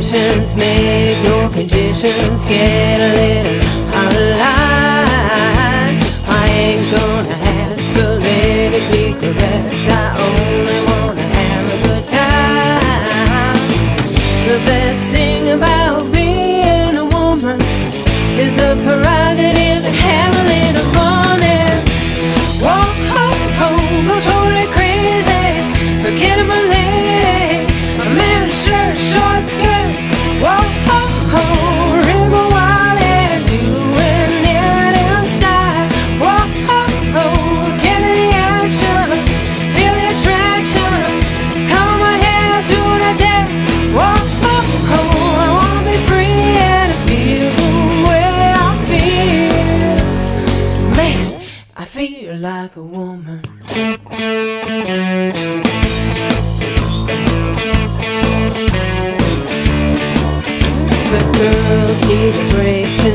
conditions make your conditions get a little online. I ain't gonna have politically correct. I only wanna have a good time. The best thing about being a woman is the prerogative to have a little fun and whoa, ho, ho, go totally crazy. Forget about lady, a man in shirt, short skirts. Whoa, ho, ho, river wild and doing it in style. Whoa, ho, ho, get in the action, feel the attraction. Come on here to the deck. Whoa, ho, ho, I wanna be free and feel the way I feel. Man, I feel like a woman. The girls need a break tonight.